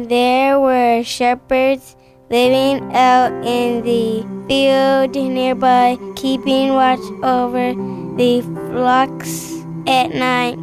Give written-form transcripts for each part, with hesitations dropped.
And there were shepherds living out in the field nearby, keeping watch over the flocks at night.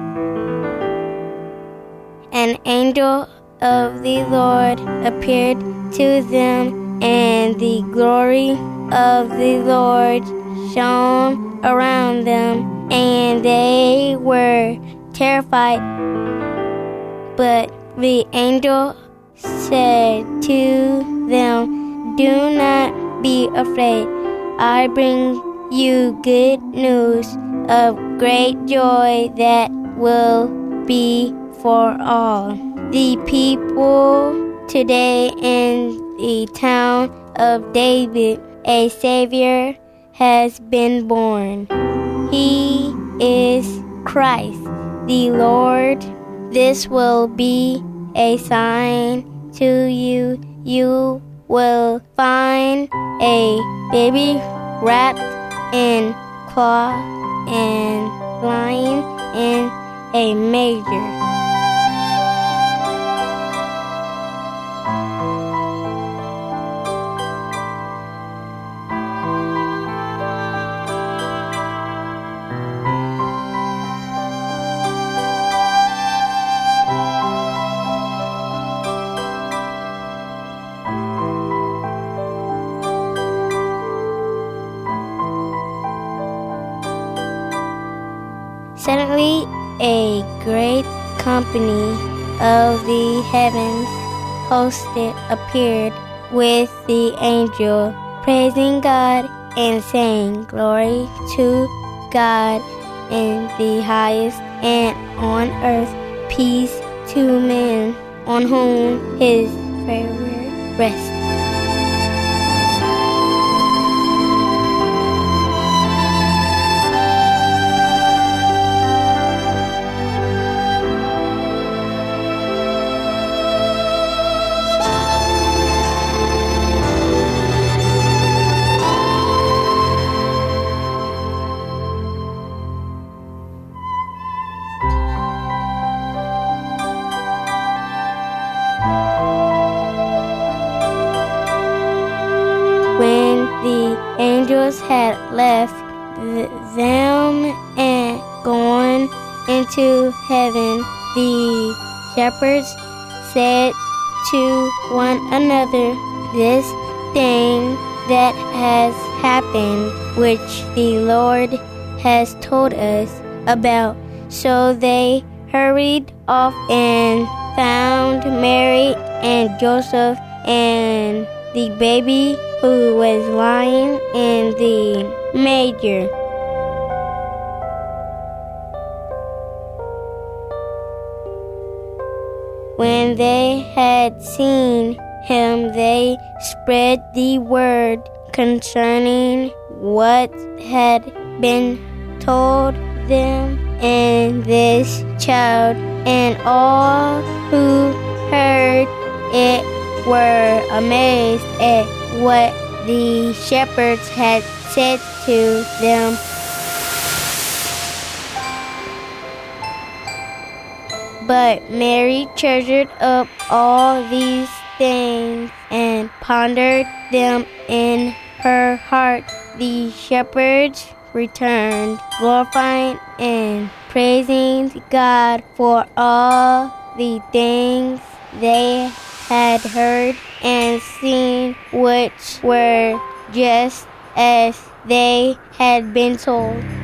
An angel of the Lord appeared to them, and the glory of the Lord shone around them, and they were terrified. But the angel said to them, "Do not be afraid. I bring you good news of great joy that will be for all. The people today in the town of David, a Savior has been born. He is Christ the Lord. This will be a sign to you. You will find a baby wrapped in cloth and lying in a manger." Suddenly, a great company of the heavens hosted appeared with the angel, praising God and saying, "Glory to God in the highest, and on earth peace to men on whom his favor rests." When the angels had left them and gone into heaven, the shepherds said to one another, "This thing that has happened, which the Lord has told us about." So they hurried off and found Mary and Joseph and the baby who was lying in the manger. When they had seen him, they spread the word concerning what had been told them, and this child and all who heard it were amazed at what the shepherds had said to them. But Mary treasured up all these things and pondered them in her heart. The shepherds returned, glorifying and praising God for all the things they had heard and seen, which were just as they had been told.